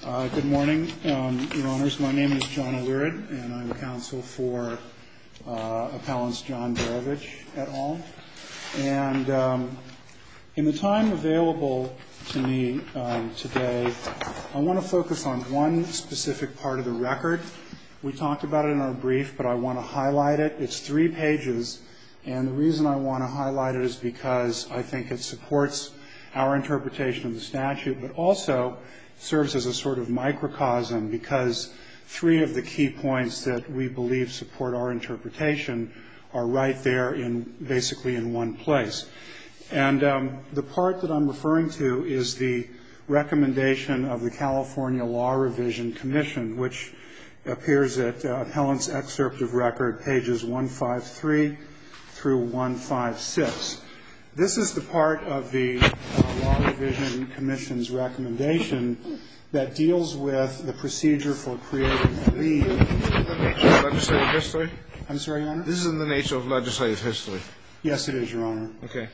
Good morning, Your Honors. My name is John Allurid, and I'm counsel for appellants John Berovich et al. And in the time available to me today, I want to focus on one specific part of the record. We talked about it in our brief, but I want to highlight it. It's 3 pages, and the reason I want to highlight it is because I think it supports our interpretation of the statute, but also serves as a sort of microcosm because 3 of the key points that we believe support our interpretation are right there basically in one place. And the part that I'm referring to is the recommendation of the California Law Revision Commission, which appears at appellant's excerpt of record, pages 153 through 156. This is the part of the Law Revision Commission's recommendation that deals with the procedure for creating a lien. This is in the nature of legislative history? I'm sorry, Your Honor? This is in the nature of legislative history. Yes, it is, Your Honor. Okay.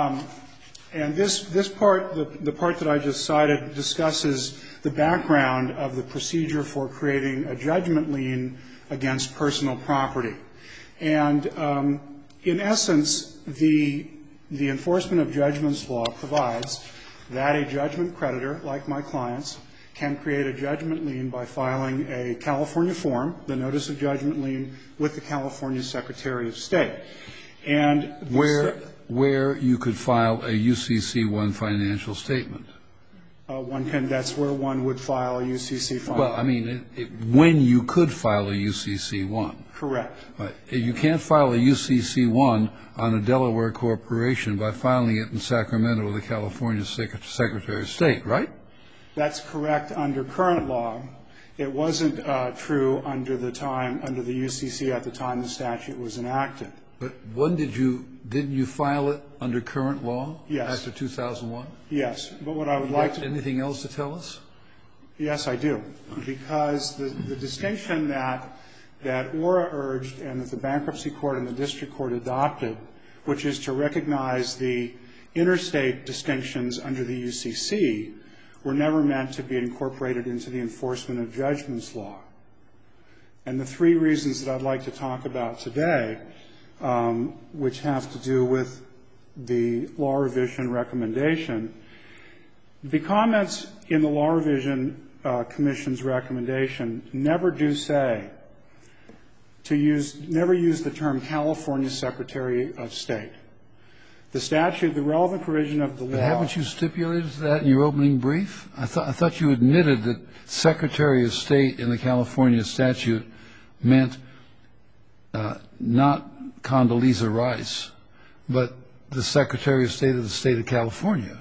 And this part, the part that I just cited, discusses the background of the procedure for creating a judgment lien against personal property. And in essence, the enforcement of judgments law provides that a judgment creditor, like my clients, can create a judgment lien by filing a California form, the Notice of Judgment Lien, with the California Secretary of State. And where you could file a UCC-1 financial statement. That's where one would file a UCC file. Well, I mean, when you could file a UCC-1. Correct. Right. You can't file a UCC-1 on a Delaware corporation by filing it in Sacramento with the California Secretary of State, right? That's correct under current law. It wasn't true under the UCC at the time the statute was enacted. But didn't you file it under current law? Yes. After 2001? Yes. But what I would like to... Anything else to tell us? Yes, I do. Because the distinction that ORA urged and that the bankruptcy court and the district court adopted, which is to recognize the interstate distinctions under the UCC, were never meant to be incorporated into the enforcement of judgments law. And the 3 reasons that I'd like to talk about today, which have to do with the Law Revision recommendation, the comments in the Law Revision Commission's recommendation never do say never use the term California Secretary of State. The statute, the relevant provision of the law... But haven't you stipulated that in your opening brief? I thought you admitted that Secretary of State in the California statute meant not Condoleezza Rice, but the Secretary of State of the State of California.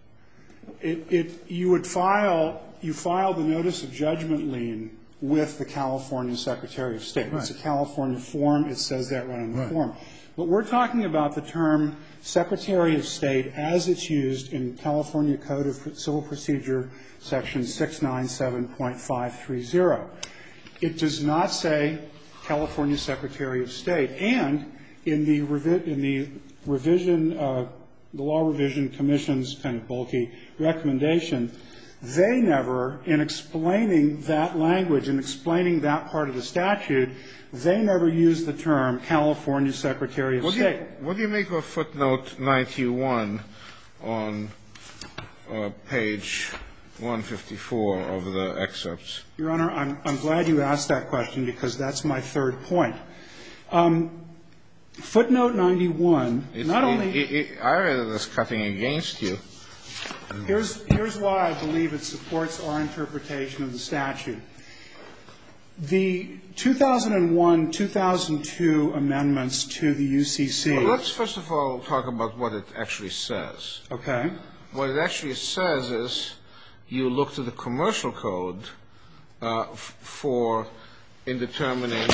You file the Notice of Judgment Lien with the California Secretary of State. Right. It's a California form. It says that right on the form. But we're talking about the term Secretary of State as it's used in California Code of Civil Procedure, Section 697.530. It does not say California Secretary of State. And in the Law Revision Commission's kind of bulky recommendation, they never, in explaining that language and explaining that part of the statute, they never used the term California Secretary of State. What do you make of footnote 91 on page 154 of the excerpts? Your Honor, I'm glad you asked that question because that's my 3rd point. Footnote 91, not only... I read it as cutting against you. Here's why I believe it supports our interpretation of the statute. The 2001-2002 amendments to the UCC... Well, let's first of all talk about what it actually says. Okay. What it actually says is you look to the commercial code in determining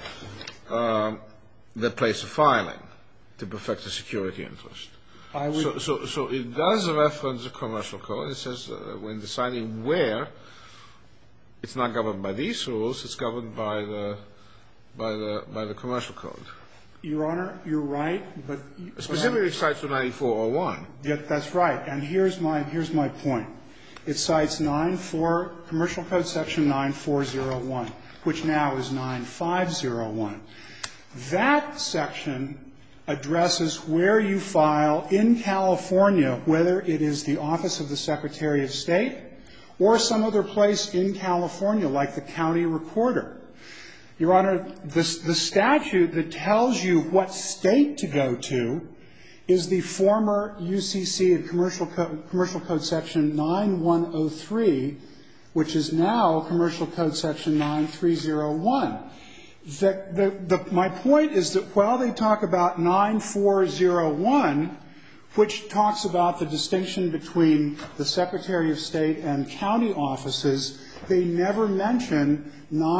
the place of filing to perfect the security interest. So it does reference the commercial code. It says when deciding where, it's not governed by these rules. It's governed by the commercial code. Your Honor, you're right, but... Specifically cites 9401. Yeah, that's right. And here's my point. It cites Commercial Code Section 9401, which now is 9501. That section addresses where you file in California, whether it is the Office of the Secretary of State or some other place in California, like the county recorder. Your Honor, the statute that tells you what state to go to is the former UCC and Commercial Code Section 9103, which is now Commercial Code Section 9301. My point is that while they talk about 9401, which talks about the distinction between the Secretary of State and county offices, they never mention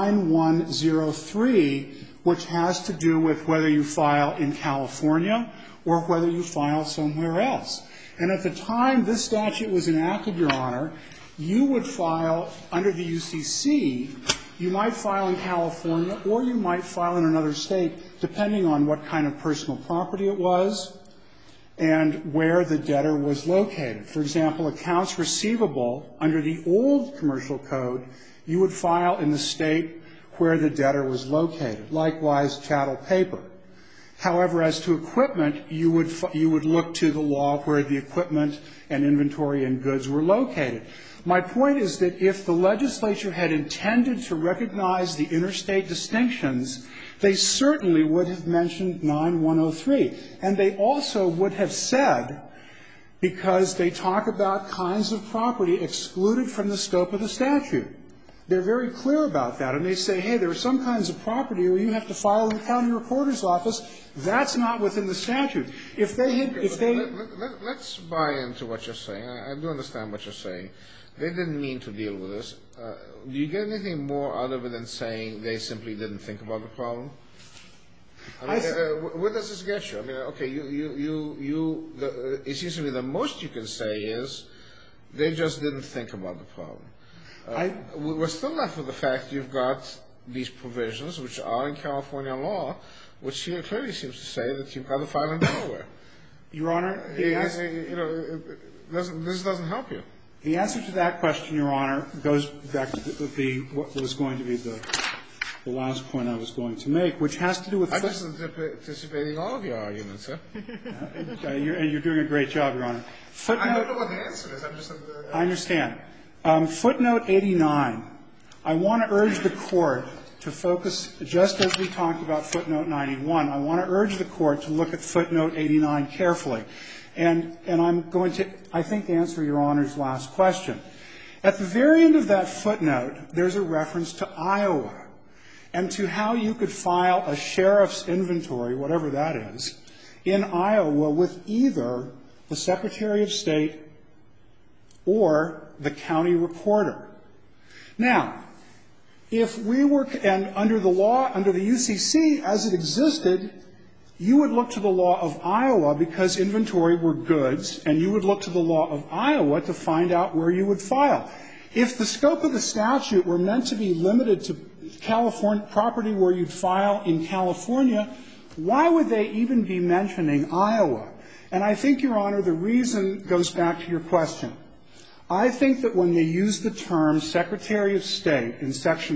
9103, which has to do with whether you file in California or whether you file somewhere else. And at the time this statute was enacted, Your Honor, you would file under the UCC, you might file in California or you might file in another state, depending on what kind of personal property it was and where the debtor was located. For example, accounts receivable under the old commercial code, you would file in the state where the debtor was located. Likewise, chattel paper. However, as to equipment, you would look to the law where the equipment and inventory and goods were located. My point is that if the legislature had intended to recognize the interstate distinctions, they certainly would have mentioned 9103. And they also would have said, because they talk about kinds of property excluded from the scope of the statute. They're very clear about that. And they say, hey, there are some kinds of property where you have to file in the county recorder's office. That's not within the statute. If they had, Let's buy into what you're saying. I do understand what you're saying. They didn't mean to deal with this. Do you get anything more out of it than saying they simply didn't think about the problem? I mean, where does this get you? I mean, okay, it seems to me the most you can say is they just didn't think about the problem. We're still left with the fact you've got these provisions, which are in California law, which here clearly seems to say that you've got to file in Delaware. Your Honor, this doesn't help you. The answer to that question, Your Honor, goes back to what was going to be the last point I was going to make, which has to do with I'm just anticipating all of your arguments, sir. You're doing a great job, Your Honor. I don't know what the answer is. I understand. Footnote 89. I want to urge the Court to focus, just as we talked about footnote 91, I want to urge the Court to look at footnote 89 carefully. And I'm going to, I think, answer Your Honor's last question. At the very end of that footnote, there's a reference to Iowa and to how you could file a sheriff's inventory, whatever that is, in Iowa with either the Secretary of State or the county recorder. Now, if we were, and under the law, under the UCC as it existed, you would look to the law of Iowa because inventory were goods, and you would look to the law of Iowa to find out where you would file. If the scope of the statute were meant to be limited to California property where you'd file in California, why would they even be mentioning Iowa? And I think, Your Honor, the reason goes back to your question. I think that when they use the term Secretary of State in Section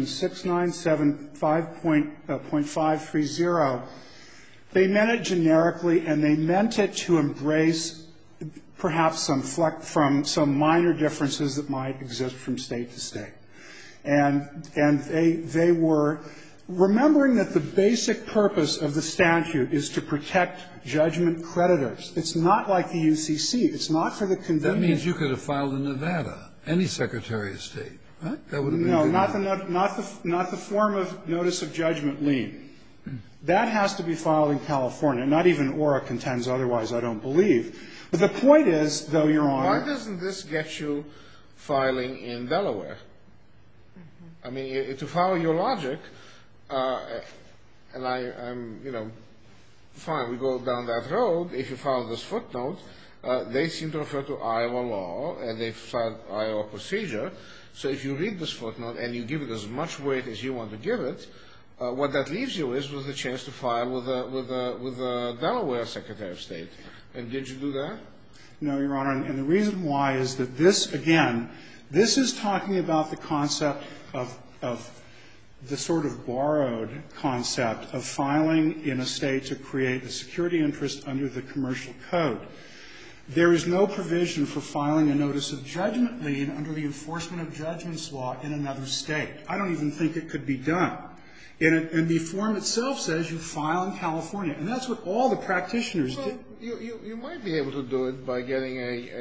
697.530, they meant it generically, and they meant it to embrace perhaps some minor differences that might exist from state to state. And they were remembering that the basic purpose of the statute is to protect judgment creditors. It's not like the UCC. It's not for the convenience. That means you could have filed in Nevada, any Secretary of State, right? That would have been no, not the form of notice of judgment lien. That has to be filed in California. Not even ORA contends otherwise, I don't believe. But the point is, though, Your Honor. Why doesn't this get you filing in Delaware? I mean, to follow your logic, and I'm, fine, we go down that road. If you follow this footnote, they seem to refer to Iowa law, and they've filed Iowa procedure. So if you read this footnote and you give it as much weight as you want to give it, what that leaves you is with a chance to file with a Delaware Secretary of State. And did you do that? No, Your Honor. And the reason why is that this, again, This is talking about the concept of the sort of borrowed concept of filing in a state to create a security interest under the commercial code. There is no provision for filing a notice of judgment lien under the enforcement of judgments law in another state. I don't even think it could be done. And the form itself says you file in California. And that's what all the practitioners did. You might be able to do it by getting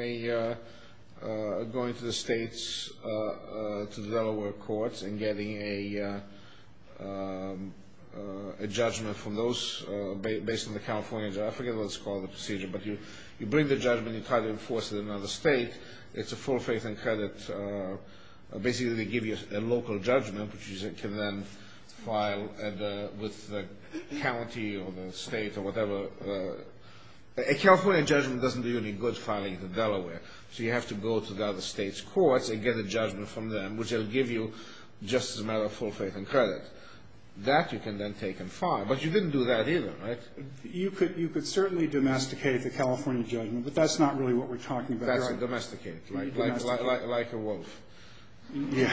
going to the states, to the Delaware courts and getting a judgment from those based on the California judge. I forget what it's called, the procedure, but you bring the judgment, you try to enforce it in another state. It's a full faith and credit. Basically, they give you a local judgment, which you can then file with the county or the state or whatever. A California judgment doesn't do you any good filing it in Delaware. So you have to go to the other state's courts and get a judgment from them, which they'll give you just as a matter of full faith and credit. That you can then take and file. But you didn't do that either, right? You could certainly domesticate the California judgment, but that's not really what we're talking about. That's domesticate, like a wolf. Yeah.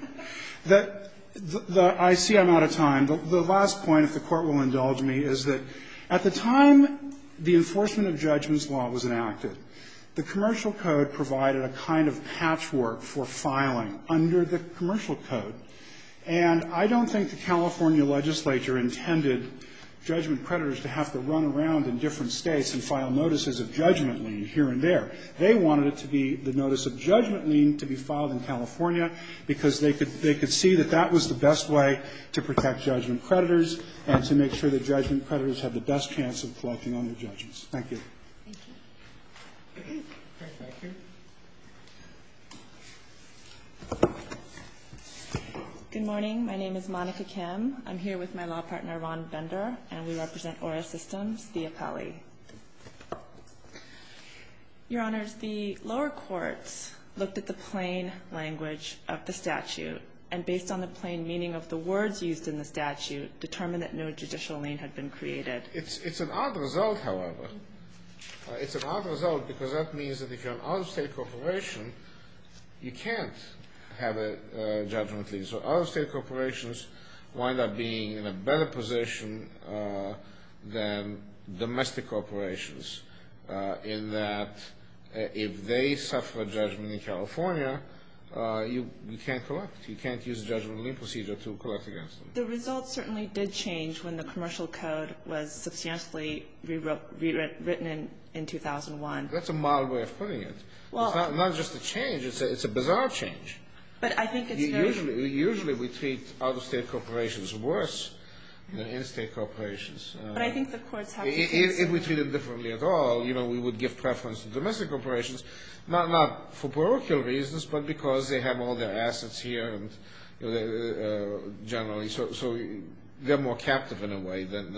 I see I'm out of time. The last point, if the Court will indulge me, is that at the time the enforcement of judgments law was enacted, the commercial code provided a kind of patchwork for filing under the commercial code. And I don't think the California legislature intended judgment creditors to have to run around in different states and file notices of judgment lien here and there. They wanted it to be the notice of judgment lien to be filed in California because they could see that that was the best way to protect judgment creditors and to make sure that judgment creditors had the best chance of collecting on their judgments. Thank you. Thank you. Thank you. Good morning. My name is Monica Kim. I'm here with my law partner, Ron Bender, and we represent Aura Systems, the appellee. Your Honors, the lower courts looked at the plain language of the statute and based on the plain meaning of the words used in the statute, determined that no judicial lien had been created. It's an odd result, however. It's an odd result because that means that if you're an out-of-state corporation, you can't have a judgment lien. So out-of-state corporations wind up being in a better position than domestic corporations in that if they suffer a judgment in California, you can't collect. You can't use the judgment lien procedure to collect against them. The results certainly did change when the commercial code was substantially rewritten in 2001. That's a mild way of putting it. Well, it's not just a change. It's a bizarre change. But I think it's usually we treat out-of-state corporations worse than in-state corporations. But I think the courts have to if we treat them differently at all, we would give preference to domestic corporations, not for parochial reasons, but because they have all their assets here and generally, so they're more captive in a way than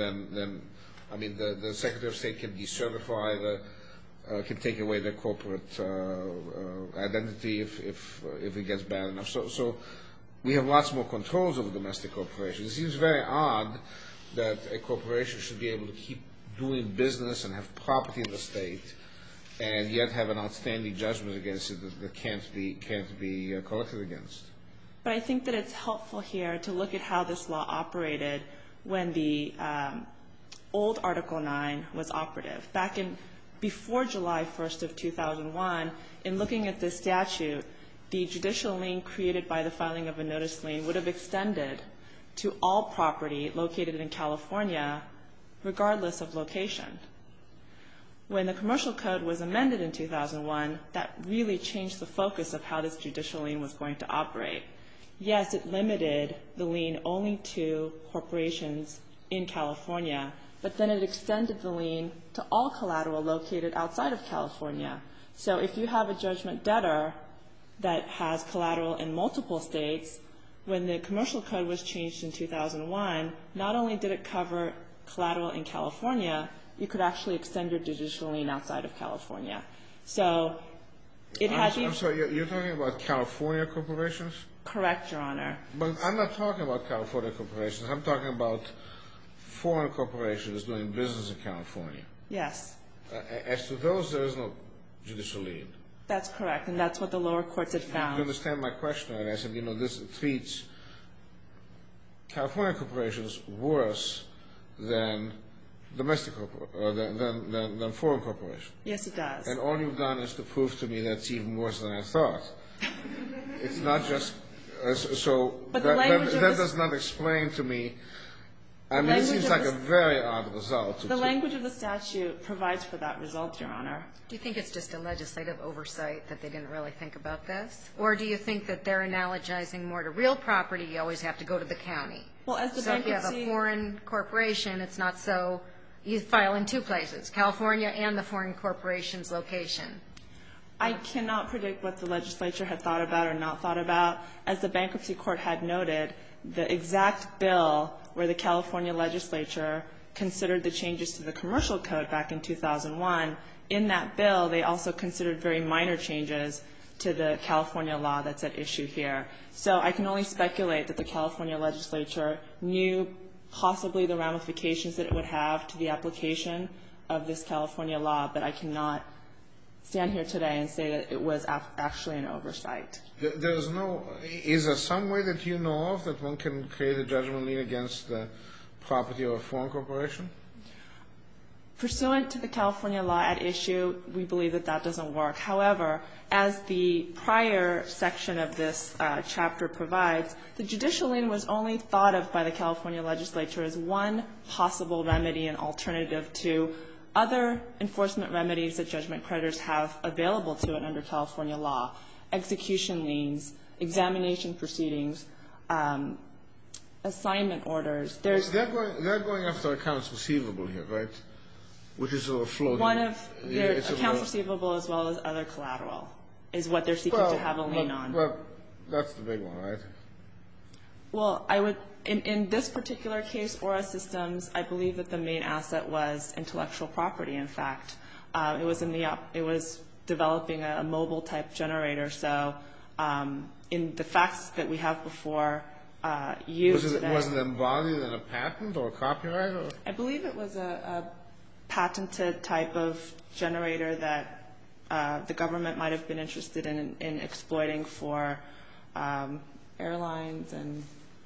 the Secretary of State can decertify can take away their corporate identity if it gets bad enough. So we have lots more controls over domestic corporations. It seems very odd that a corporation should be able to keep doing business and have property in the state and yet have an outstanding judgment against it that can't be collected against. But I think that it's helpful here to look at how this law operated when the old Article 9 was operative. Before July 1st of 2001, in looking at this statute, the judicial lien created by the filing of a notice lien would have extended to all property located in California, regardless of location. When the commercial code was amended in 2001, that really changed the focus of how this judicial lien was going to operate. Yes, it limited the lien only to corporations in California, but then it extended the lien to all collateral located outside of California. So if you have a judgment debtor that has collateral in multiple states, when the commercial code was changed in 2001, not only did it cover collateral in California, you could actually extend your judicial lien outside of California. So it had I'm sorry, you're talking about California corporations? Correct, Your Honor. But I'm not talking about California corporations. I'm talking about foreign corporations doing business in California. Yes. As to those, there is no judicial lien. That's correct, and that's what the lower courts had found. You understand my question? And I said, this treats California corporations worse than domestic than foreign corporations. Yes, it does. And all you've done is to prove to me that's even worse than I thought. It's not just that does not explain to me. I mean, it seems like a very odd result. The language of the statute provides for that result, Your Honor. Do you think it's just a legislative oversight that they didn't really think about this? Or do you think that they're analogizing more to real property, you always have to go to the county? Well, as the so if you have a foreign corporation, it's not so, you file in two places, California and the foreign corporation's location. I cannot predict what the legislature had thought about or not thought about. As the bankruptcy court had noted, the exact bill where the California legislature considered the changes to the commercial code back in 2001, in that bill they also considered very minor changes to the California law that's at issue here. So I can only speculate that the California legislature knew possibly the ramifications that it would have to the application of this California law, but I cannot stand here today and say that it was actually an oversight. Is there some way that you know of that one can create a judgment lien against the property of a foreign corporation? Pursuant to the California law at issue, we believe that that doesn't work. However, as the prior section of this chapter provides, the judicial lien was only thought of by the California legislature as one possible remedy and alternative to other enforcement remedies that judgment creditors have available to it under California law, execution liens, examination proceedings, assignment orders. They're going after accounts receivable here, right? Which is sort of floating. One of their accounts receivable as well as other collateral is what they're seeking to have a lien on. Well, that's the big one, right? Well, I would, in this particular case, Aura Systems, I believe that the main asset was intellectual property, in fact. It was developing a mobile type generator. So in the facts that we have before used today. Was it embodied in a patent or a copyright? Or? I believe it was a patented type of generator that the government might have been interested in exploiting for airlines. And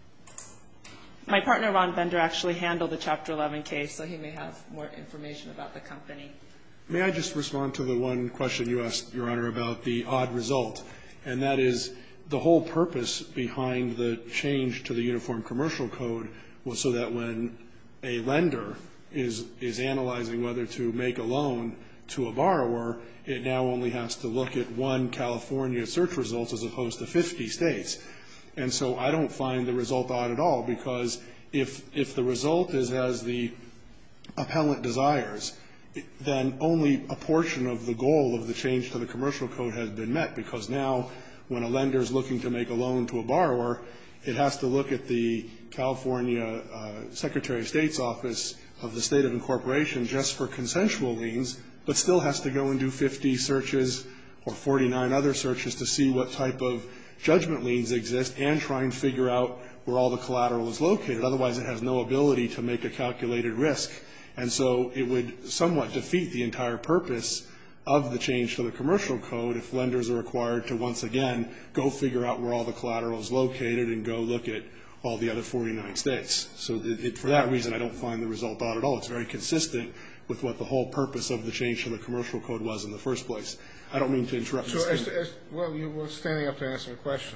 my partner, Ron Bender, actually handled the Chapter 11 case, so he may have more information about the company. May I just respond to the one question you asked, Your Honor, about the odd result? And that is the whole purpose behind the change to the Uniform Commercial Code was so that when a lender is analyzing whether to make a loan to a borrower, it now only has to look at one California search results as opposed to 50 states. And so I don't find the result odd at all, because if the result is as the appellant desires, then only a portion of the goal of the change to the commercial code has been met, because now when a lender is looking to make a loan to a borrower, it has to look at the California Secretary of State's office of the state of incorporation just for consensual liens, but still has to go and do 50 searches or 49 other searches to see what type of judgment liens exist and try and figure out where all the collateral is located. Otherwise, it has no ability to make a calculated risk. And so it would somewhat defeat the entire purpose of the change to the commercial code if lenders are required to once again go figure out where all the collateral is located and go look at all the other 49 states. So for that reason, I don't find the result odd at all. It's very consistent with what the whole purpose of the change to the commercial code was in the first place. I don't mean to interrupt. Well, you were standing up to answer a question.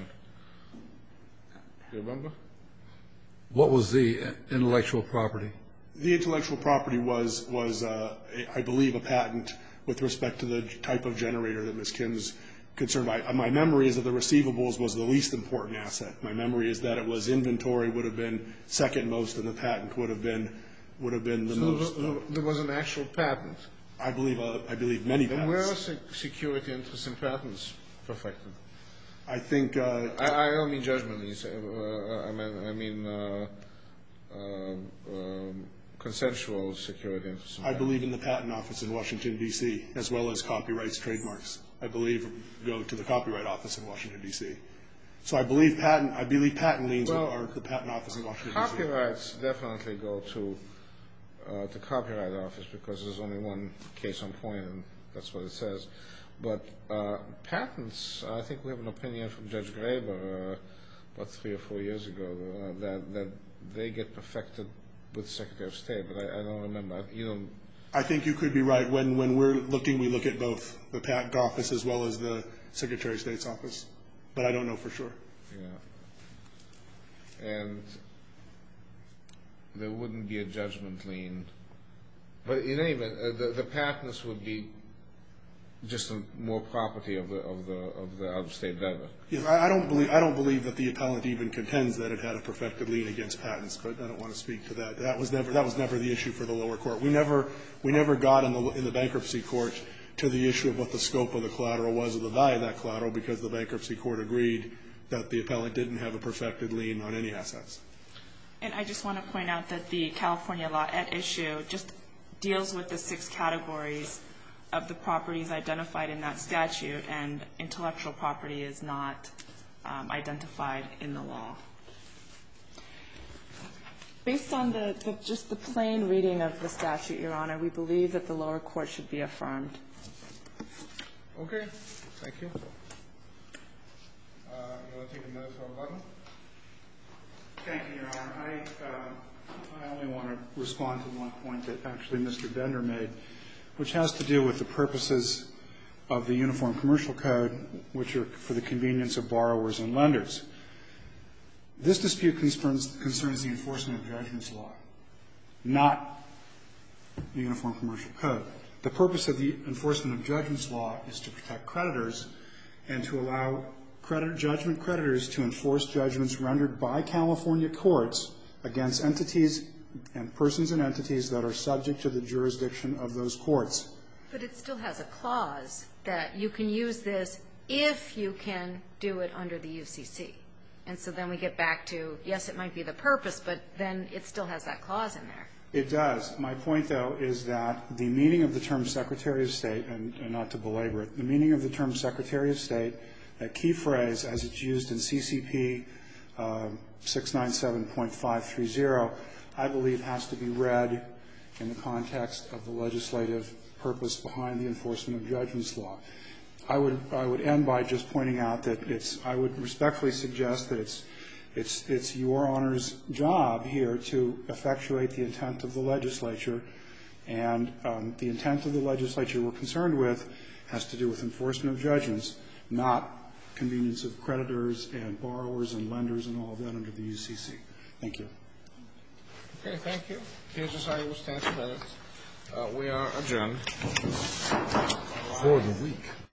Do you remember? What was the intellectual property? The intellectual property was I believe, a patent with respect to the type of generator that Ms. Kim's concerned by. My memory is that the receivables was the least important asset. My memory is that it was inventory would have been second most, and the patent would have been the most. So there was an actual patent. I believe many patents. And where are security interests in patents perfected? I think. I don't mean judgment liens. I mean consensual security interests. I believe in the patent office in Washington, D.C., as well as copyrights, trademarks. I believe go to the copyright office in Washington, D.C. So I believe patent liens are the patent office in Washington, D.C. Copyrights definitely go to the copyright office because there's only one case on point, and that's what it says. But patents, I think we have an opinion from Judge Graber about 3 or 4 years ago that they get perfected with the Secretary of State, but I don't remember. I think you could be right. When we're looking, we look at both the Patent Office as well as the Secretary of State's office. But I don't know for sure. Yeah. And there wouldn't be a judgment lien. But in any event, the patents would be just more property of the out-of-state debtor. Yes, I don't believe that the appellant even contends that it had a perfected lien against patents, but I don't want to speak to that. That was never the issue for the lower court. We never got in the bankruptcy court to the issue of what the scope of the collateral was or the value of that collateral, because the bankruptcy court agreed that the appellant didn't have a perfected lien on any assets. And I just want to point out that the California law at issue just deals with the 6 categories of the properties identified in that statute, and intellectual property is not identified in the law. Based on just the plain reading of the statute, Your Honor, we believe that the lower court should be affirmed. Okay. Thank you. You want to take a minute for a button? Thank you, Your Honor. I only want to respond to one point that actually Mr. Bender made, which has to do with the purposes of the Uniform Commercial Code, which are for the convenience of borrowers and lenders. This dispute concerns the enforcement of judgments law, not the Uniform Commercial Code. The purpose of the enforcement of judgments law is to protect creditors and to allow judgment creditors to enforce judgments rendered by California courts against entities and persons and entities that are subject to the jurisdiction of those courts. But it still has a clause that you can use this if you can do it under the UCC. And so then we get back to, yes, it might be the purpose, but then it still has that clause in there. It does. My point, though, is that the meaning of the term Secretary of State, and not to belabor it, the meaning of the term Secretary of State, that key phrase as it's used in CCP 697.530, I believe has to be read in the context of the legislative purpose behind the enforcement of judgments law. I would end by just pointing out that I would respectfully suggest that it's Your Honor's job here to effectuate the intent of the legislature, and the intent of the legislature we're concerned with has to do with enforcement of judgments, not convenience of creditors and borrowers and lenders and all of that under the UCC. Thank you. Okay, thank you. Here's the side. We'll stand for minutes. We are adjourned. For the week.